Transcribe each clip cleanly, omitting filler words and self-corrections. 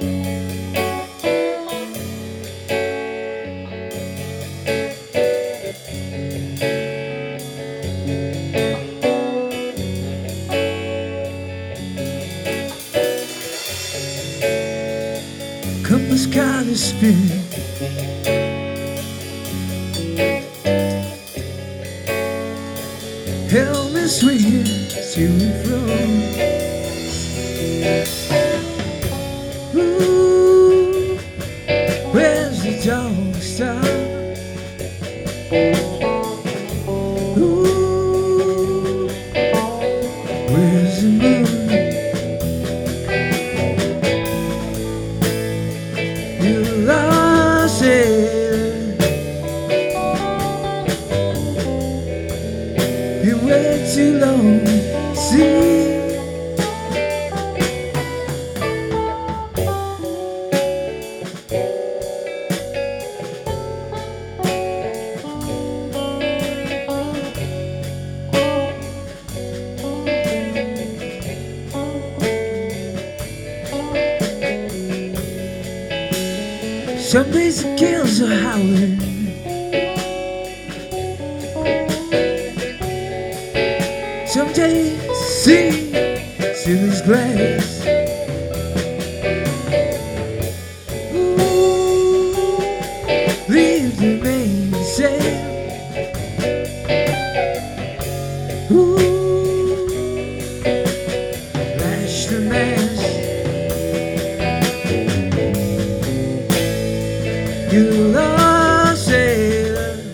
Come the sky to spin. Help me swing to and fro. Ooh, where's the dawn star? Ooh, where's the moon? You lost it. You wait too long. See. Some days the gales are howling. Some days the sea still is glass. Ooh, leave the mainsail. Ooh, lash the mast. You lost it.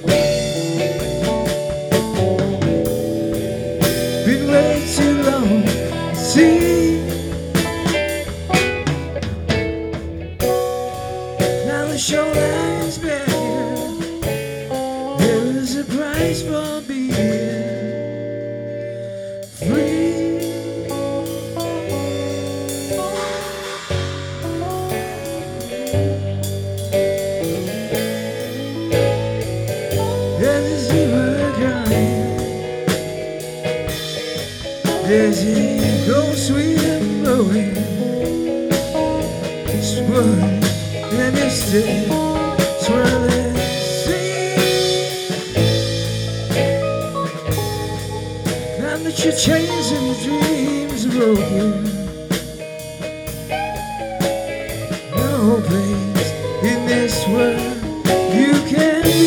Been way too long. See, now the shoreline's begging. There is a price for being free. There's a gold sweet and blowing, swirling in a misty, swirling sea. Now that your chains and your dreams are broken, no place in this world you can be.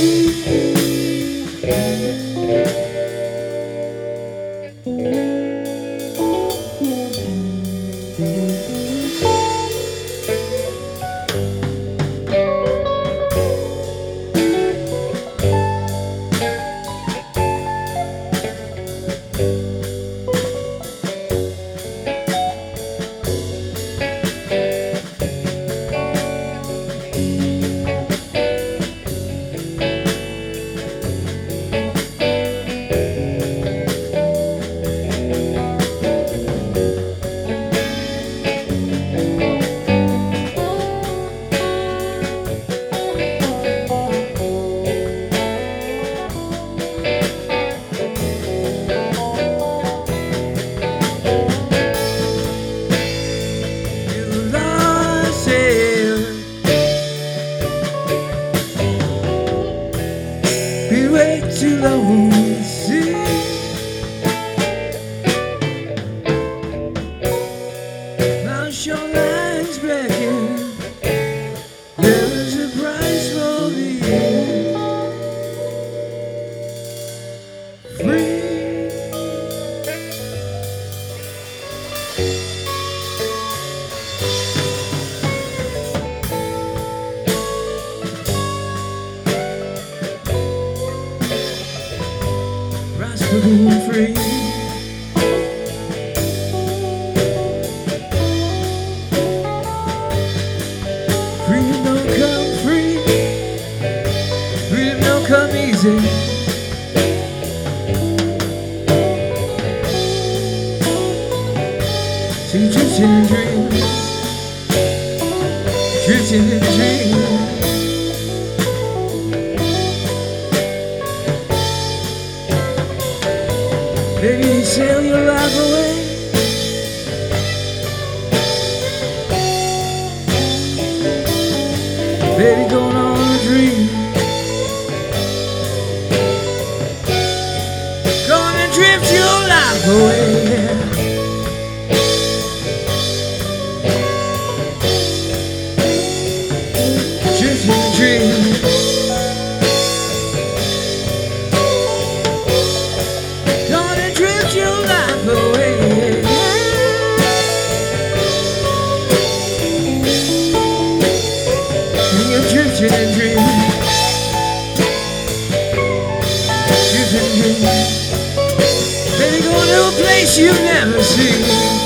Be way too long to see. Now shoreline's begging. There is a price for being free. Being free. Freedom don't come free. Freedom don't come easy. So you're drifting in dreams, drifting in dreams. Maybe you sail your life away. Baby, going on a dream. Gonna drift your life away. Drifting a dream. Gonna drift your life away. And you're drifting a dream. Drifting a dream. Baby, going to a place you've never seen.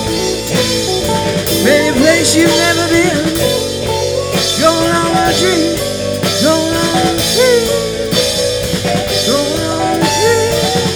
Maybe a place you've never been. Going on a dream. Going on a dream. Going on a dream.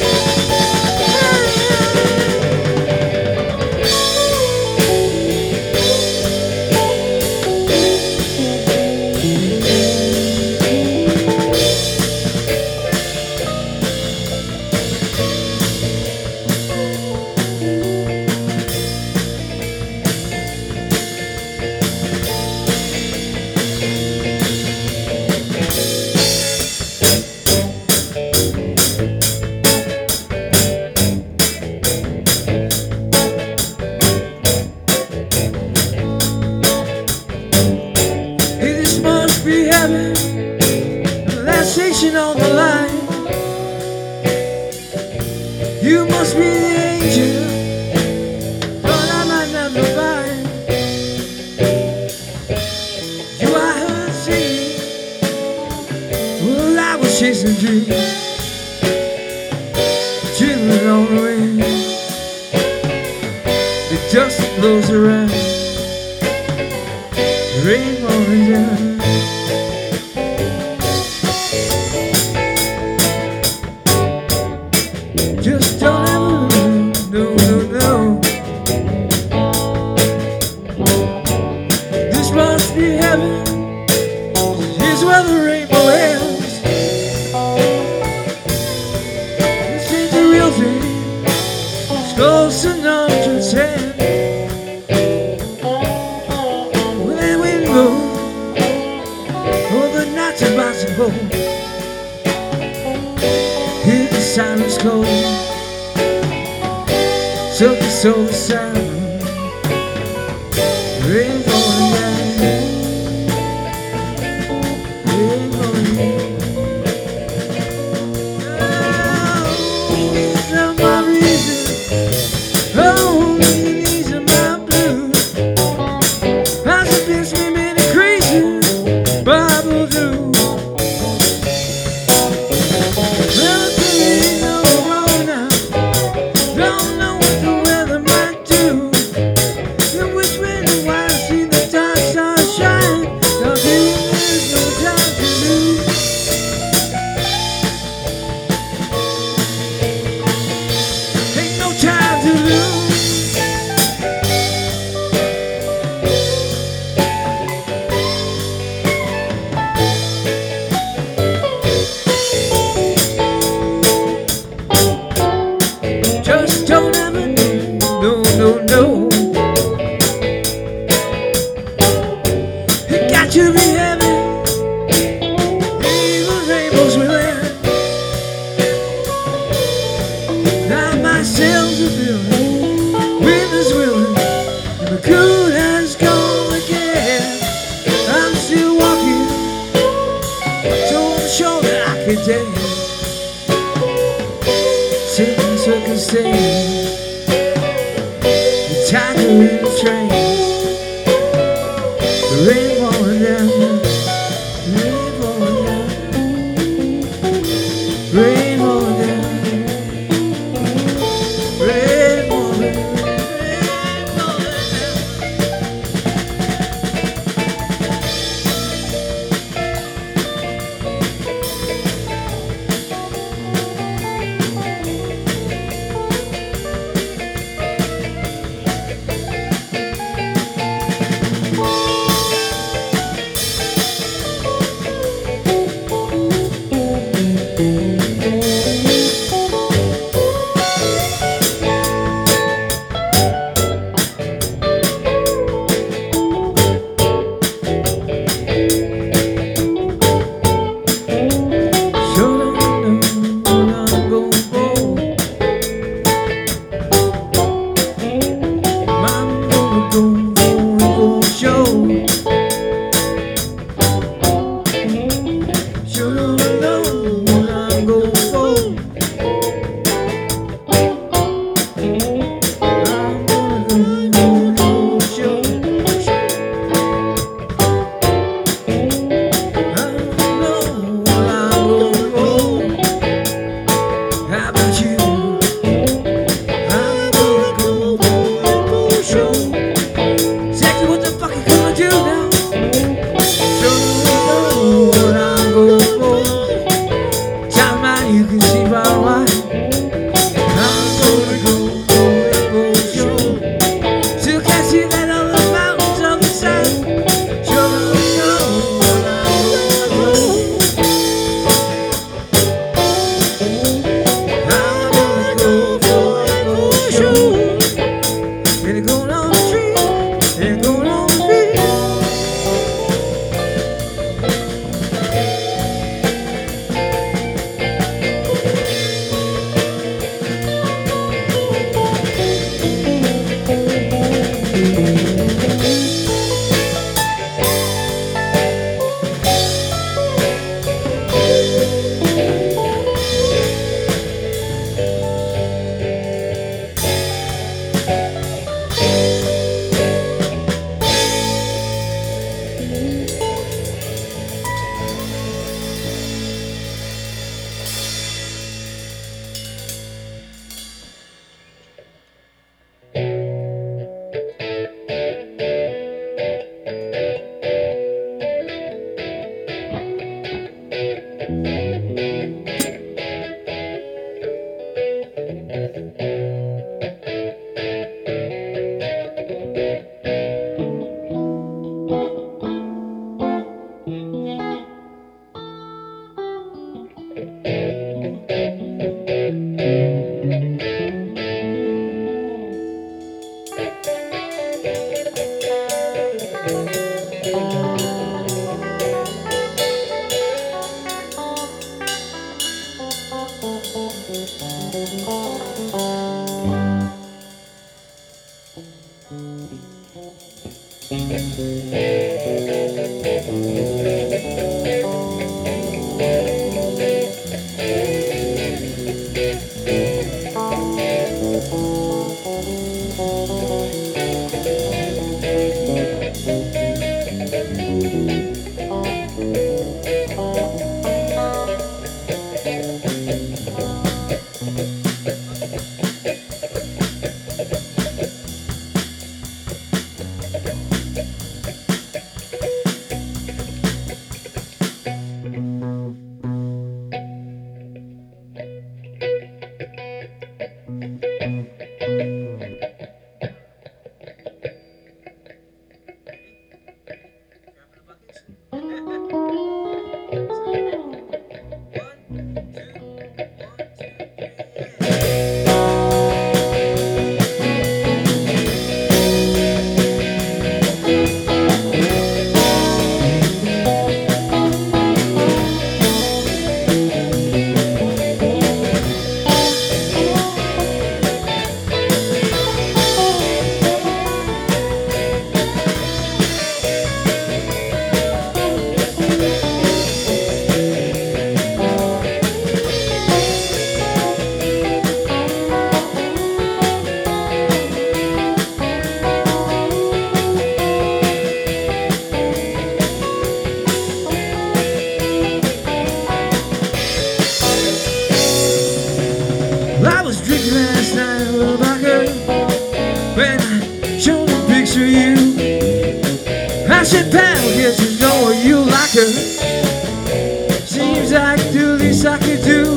Be having the last station on the line. You must be the angel, but I might not know mine. You I heard singing, well I was chasing dreams, chilling on the wind. The dust blows around, the rain falling down. Just don't ever, no, no, no. This must be heaven. Here's where the rainbow ends. This ain't the real thing. It's close enough to pretend. When that wind blows, oh, the night's about to hold. Hear the silence cold. Took the soul the sound. Rain falling down. Rain falling down. Oh, these are my reasons. Oh, these are my blues. I suggest me many crazy Bible do. Just don't ever, no, no, no. It got to be heaven. Even rainbows will end. Now my sails are filling, wind is willing, and the cool has gone again. I'm still walking, so I'm sure that I can dance. Sitting circumstance, the tiger in the train, the rain falling down, rain falling down, rain falling down, rain falling down. I was drinking last night with my girl when I showed a picture of you. I said, pal, get to know her, you like her. Seems like the least I could do.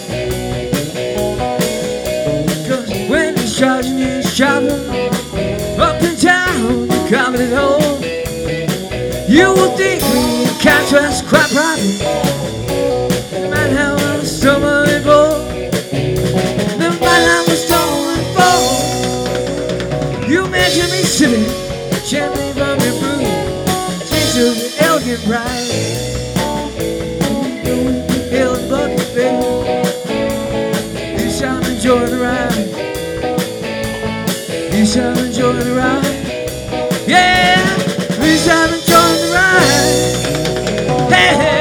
Cause when he's charging you shopping up in town, you comment at home. You would think me in contrast quite private. You might have a summer before. You measure me silly, gently from your blue, taste of the elegant pride. Hill and bucket, baby, you shall enjoy the ride. You shall enjoy the ride. Yeah, you shall enjoy the ride. Hey, hey.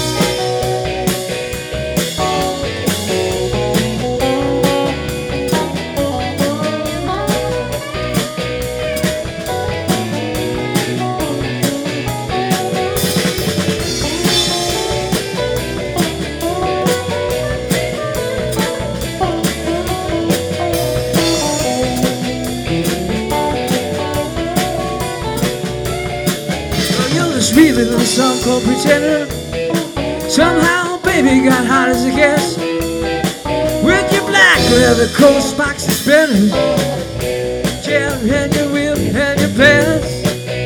Sweet little song called Pretender. Somehow, baby, got hot as a guess. With your black leather coat, spikes and spinners, gel and your whip and your pants.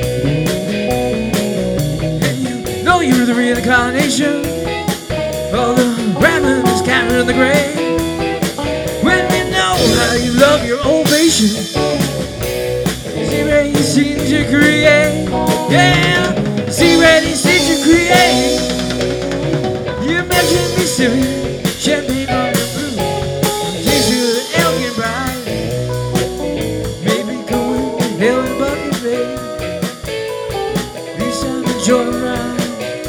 And you know you're the reincarnation of the rabbit that's captured in the grave. When you know how you love your ovation, see where you seem to create. Yeah. See where these things you create. You mentioned me silly, champagne on the blue, taste of the elegant bride. Maybe going to hell in a bucket, babe. At least I'll enjoy the ride.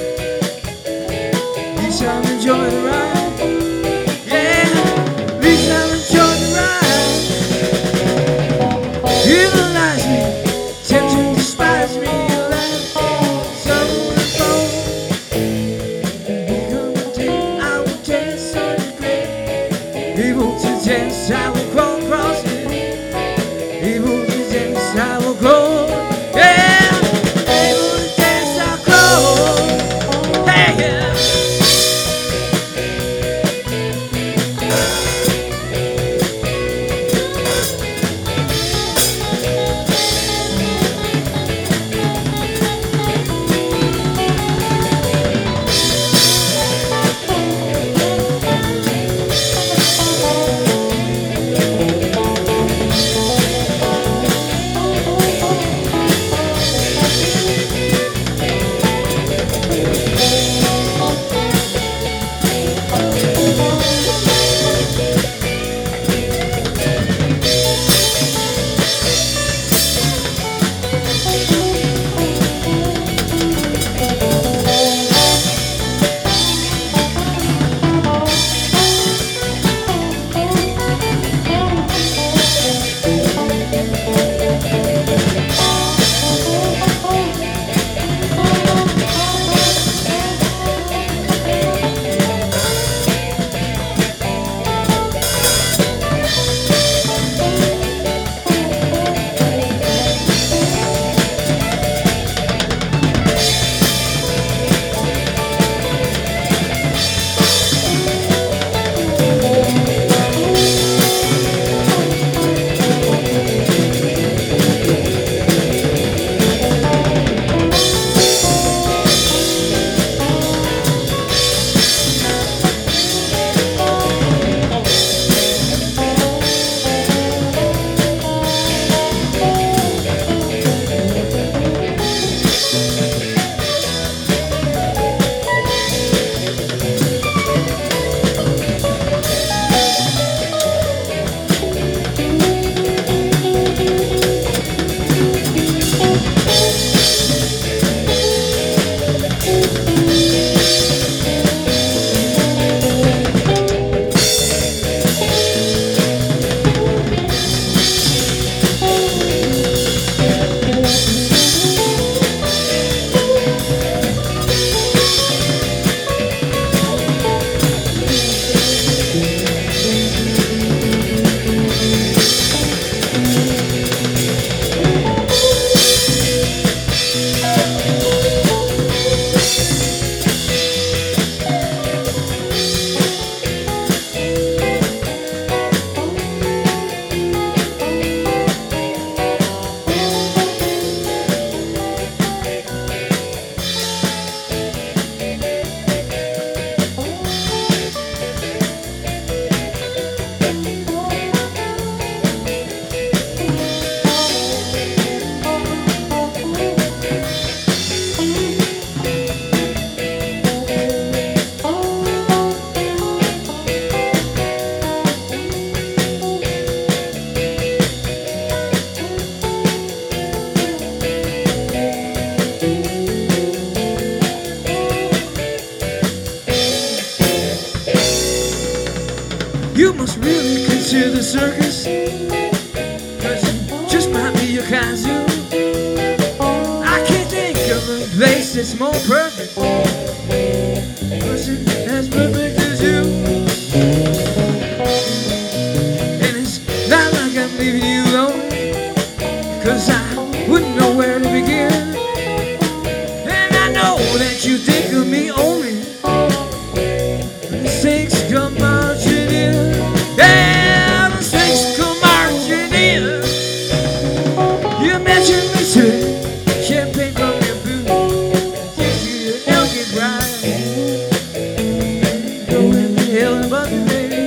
At least I'll enjoy the ride. Yeah, at least I'll enjoy the ride. You lies me, tempt to despise me. Able to dance, I will crawl across it. Able to dance, I will crawl. Yeah, able to dance, I'll crawl. place that's more perfect, wasn't as perfect as you. And it's not like I'm leaving you lonely, 'cause I wouldn't know where to begin. And I know that you think of me only when the snakes come marching in. Yeah, the snakes come marching in. You mentioned me today, champagne from your boot, gives you an elegant ride. Go in the hell and buggy, baby.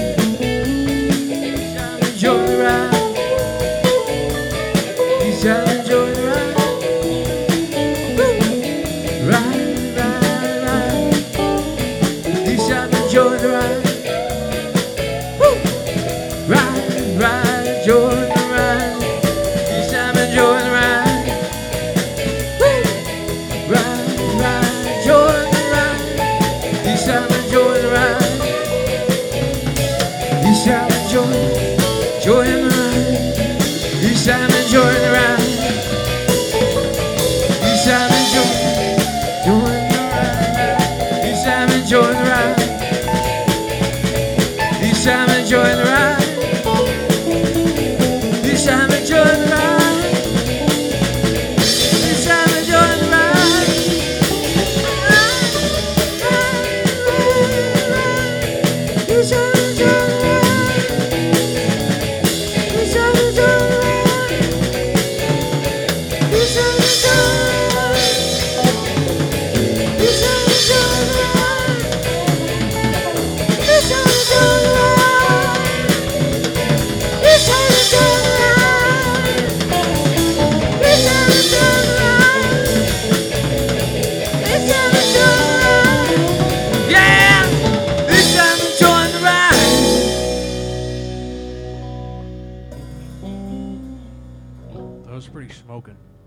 Shall enjoy the ride. You shall enjoy the ride. Ride, ride, ride. You shall enjoy the ride. Ride, ride, enjoy the ride. You shall enjoy the ride. Ride, ride, enjoy the ride. You shall enjoy the ride. You shall enjoy the ride. You shall enjoy the ride. You shall enjoy the ride. You shall enjoy the ride. You shall enjoy the ride. You shall enjoy the ride. You shall enjoy the ride. You shall enjoy the ride. You shall enjoy the ride. You shall enjoy the ride. You shall enjoy the ride. You shall enjoy the ride. You shall enjoy the ride. You shall enjoy the ride. You shall enjoy the ride. Yeah, you shall enjoy the ride. That was pretty smoking.